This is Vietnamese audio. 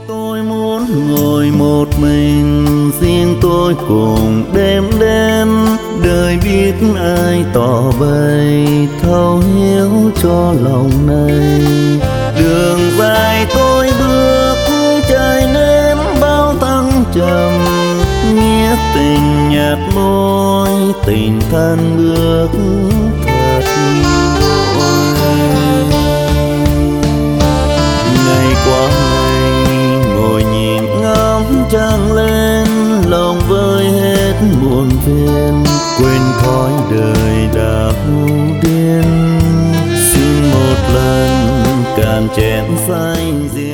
Tôi muốn ngồi một mình, riêng tôi cùng đêm đêm, đời biết ai tỏ bày thấu hiểu cho lòng này. Đường dài tôi bước, trời nếm bao thăng trầm, nghĩa tình nhạt môi, tình thân bước thật vội. Ngày qua ngày ngồi nhìn ngắm trăng lên, lòng vơi hết muộn phiền, quên khói đời đã điên. Xin một lần cạn chén say rượu